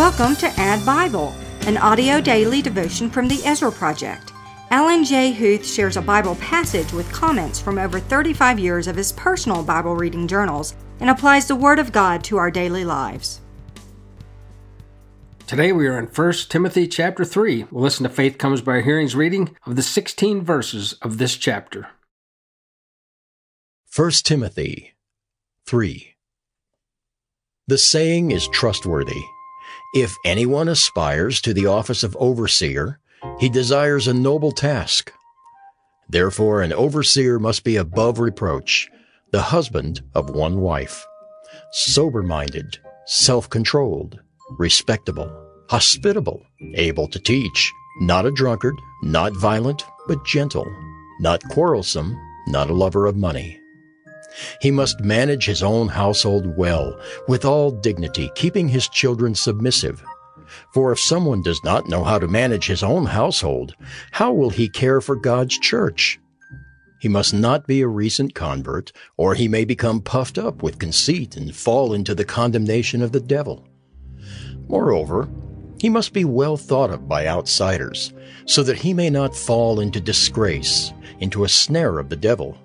Welcome to Add Bible, an audio daily devotion from the Ezra Project. Alan J. Huth shares a Bible passage with comments from over 35 years of his personal Bible reading journals and applies the Word of God to our daily lives. Today we are in 1 Timothy chapter 3. We'll listen to Faith Comes by Hearing's reading of the 16 verses of this chapter. 1 Timothy 3. The saying is trustworthy. If anyone aspires to the office of overseer, he desires a noble task. Therefore an overseer must be above reproach, the husband of one wife, sober-minded, self-controlled, respectable, hospitable, able to teach, not a drunkard, not violent, but gentle, not quarrelsome, not a lover of money. He must manage his own household well, with all dignity, keeping his children submissive. For if someone does not know how to manage his own household, how will he care for God's church? He must not be a recent convert, or he may become puffed up with conceit and fall into the condemnation of the devil. Moreover, he must be well thought of by outsiders, so that he may not fall into disgrace, into a snare of the devil.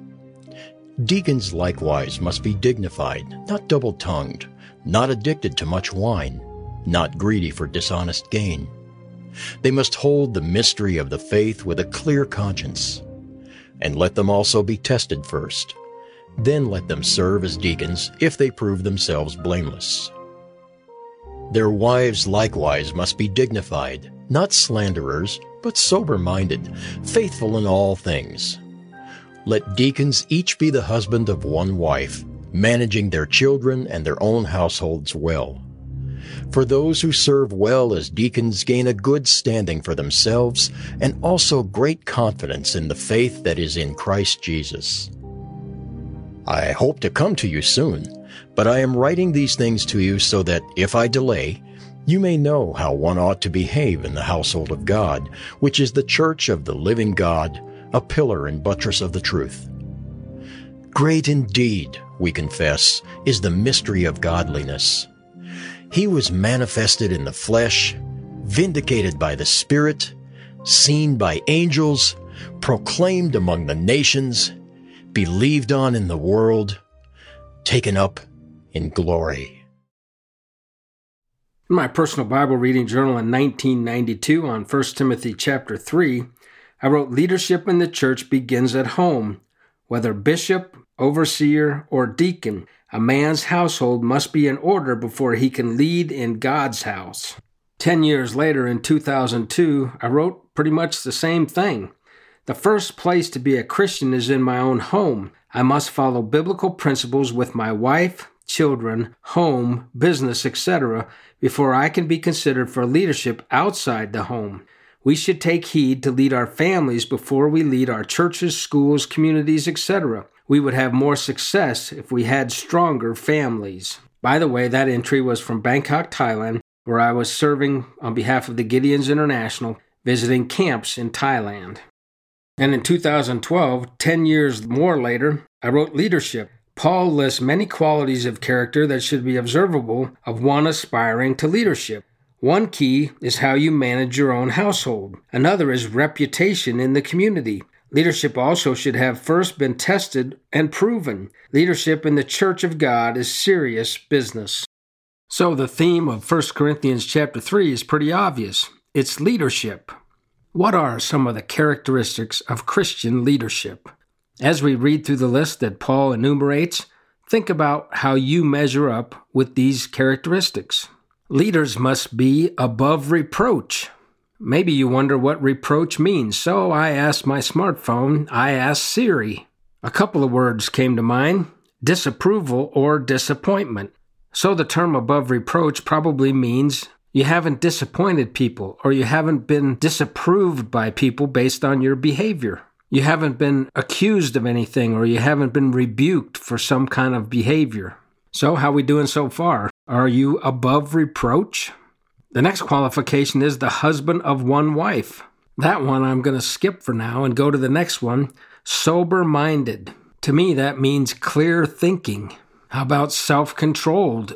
Deacons likewise must be dignified, not double-tongued, not addicted to much wine, not greedy for dishonest gain. They must hold the mystery of the faith with a clear conscience. And let them also be tested first. Then let them serve as deacons if they prove themselves blameless. Their wives likewise must be dignified, not slanderers, but sober-minded, faithful in all things. Let deacons each be the husband of one wife, managing their children and their own households well. For those who serve well as deacons gain a good standing for themselves and also great confidence in the faith that is in Christ Jesus. I hope to come to you soon, but I am writing these things to you so that, if I delay, you may know how one ought to behave in the household of God, which is the church of the living God, a pillar and buttress of the truth. Great indeed, we confess, is the mystery of godliness. He was manifested in the flesh, vindicated by the Spirit, seen by angels, proclaimed among the nations, believed on in the world, taken up in glory. In my personal Bible reading journal in 1992 on 1 Timothy chapter 3, I wrote, "Leadership in the church begins at home. Whether bishop, overseer, or deacon, a man's household must be in order before he can lead in God's house." 10 years later, in 2002, I wrote pretty much the same thing. "The first place to be a Christian is in my own home. I must follow biblical principles with my wife, children, home, business, etc., before I can be considered for leadership outside the home. We should take heed to lead our families before we lead our churches, schools, communities, etc. We would have more success if we had stronger families." By the way, that entry was from Bangkok, Thailand, where I was serving on behalf of the Gideons International, visiting camps in Thailand. And in 2012, 10 years more later, I wrote Leadership. Paul lists many qualities of character that should be observable of one aspiring to leadership. One key is how you manage your own household. Another is reputation in the community. Leadership also should have first been tested and proven. Leadership in the Church of God is serious business. So the theme of 1 Corinthians chapter 3 is pretty obvious. It's leadership. What are some of the characteristics of Christian leadership? As we read through the list that Paul enumerates, think about how you measure up with these characteristics. Leaders must be above reproach. Maybe you wonder what reproach means, so I asked my smartphone, I asked Siri. A couple of words came to mind: disapproval or disappointment. So the term above reproach probably means you haven't disappointed people, or you haven't been disapproved by people based on your behavior. You haven't been accused of anything, or you haven't been rebuked for some kind of behavior. So how are we doing so far? Are you above reproach? The next qualification is the husband of one wife. That one I'm going to skip for now and go to the next one, sober-minded. To me, that means clear thinking. How about self-controlled?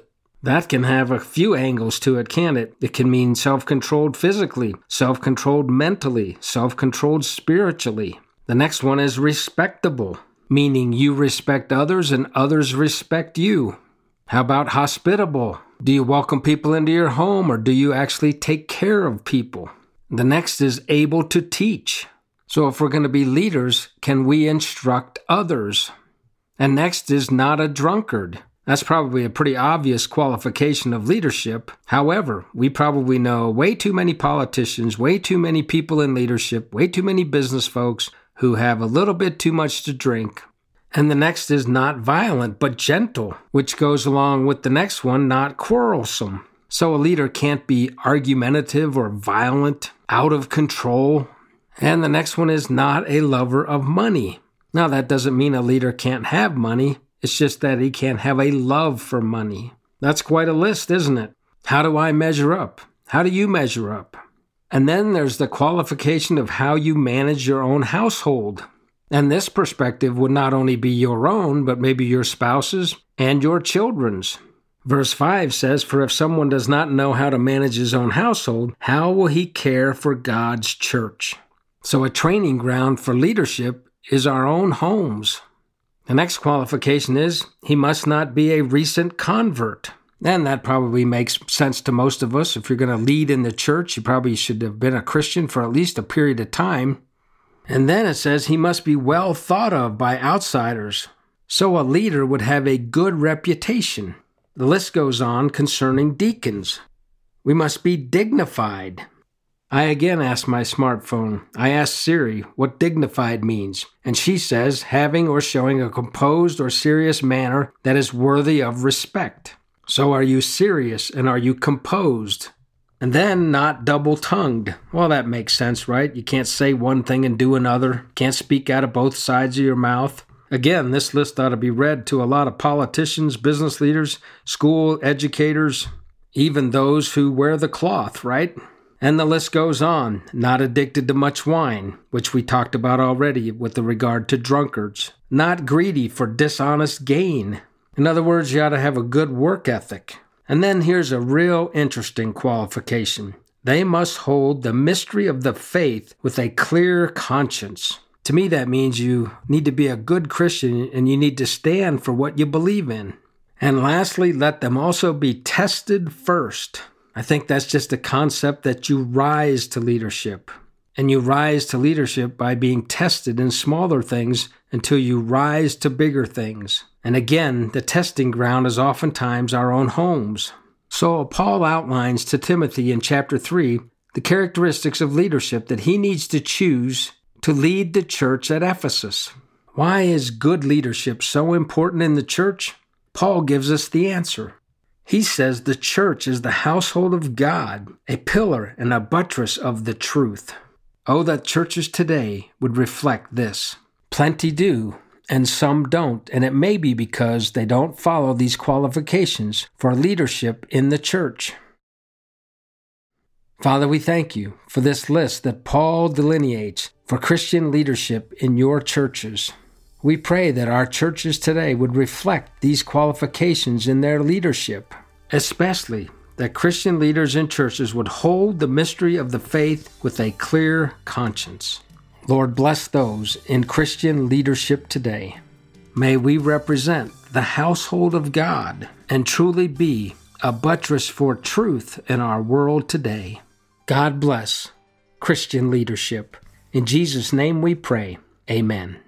That can have a few angles to it, can't it? It can mean self-controlled physically, self-controlled mentally, self-controlled spiritually. The next one is respectable, meaning you respect others and others respect you. How about hospitable? Do you welcome people into your home, or do you actually take care of people? The next is able to teach. So if we're going to be leaders, can we instruct others? And next is not a drunkard. That's probably a pretty obvious qualification of leadership. However, we probably know way too many politicians, way too many people in leadership, way too many business folks who have a little bit too much to drink. And the next is not violent, but gentle, which goes along with the next one, not quarrelsome. So a leader can't be argumentative or violent, out of control. And the next one is not a lover of money. Now, that doesn't mean a leader can't have money. It's just that he can't have a love for money. That's quite a list, isn't it? How do I measure up? How do you measure up? And then there's the qualification of how you manage your own household. And this perspective would not only be your own, but maybe your spouse's and your children's. Verse 5 says, "For if someone does not know how to manage his own household, how will he care for God's church?" So a training ground for leadership is our own homes. The next qualification is he must not be a recent convert. And that probably makes sense to most of us. If you're going to lead in the church, you probably should have been a Christian for at least a period of time. And then it says he must be well thought of by outsiders. So a leader would have a good reputation. The list goes on concerning deacons. We must be dignified. I again asked my smartphone. I asked Siri what dignified means, and she says having or showing a composed or serious manner that is worthy of respect. So are you serious and are you composed? And then not double-tongued. Well, that makes sense, right? You can't say one thing and do another. Can't speak out of both sides of your mouth. Again, this list ought to be read to a lot of politicians, business leaders, school educators, even those who wear the cloth, right? And the list goes on. Not addicted to much wine, which we talked about already with regard to drunkards. Not greedy for dishonest gain. In other words, you ought to have a good work ethic. And then here's a real interesting qualification. They must hold the mystery of the faith with a clear conscience. To me, that means you need to be a good Christian and you need to stand for what you believe in. And lastly, let them also be tested first. I think that's just a concept that you rise to leadership. And you rise to leadership by being tested in smaller things until you rise to bigger things. And again, the testing ground is oftentimes our own homes. So Paul outlines to Timothy in chapter 3 the characteristics of leadership that he needs to choose to lead the church at Ephesus. Why is good leadership so important in the church? Paul gives us the answer. He says the church is the household of God, a pillar and a buttress of the truth. Oh, that churches today would reflect this. Plenty do, and some don't, and it may be because they don't follow these qualifications for leadership in the church. Father, we thank you for this list that Paul delineates for Christian leadership in your churches. We pray that our churches today would reflect these qualifications in their leadership, especially that Christian leaders in churches would hold the mystery of the faith with a clear conscience. Lord, bless those in Christian leadership today. May we represent the household of God and truly be a buttress for truth in our world today. God bless Christian leadership. In Jesus' name we pray. Amen.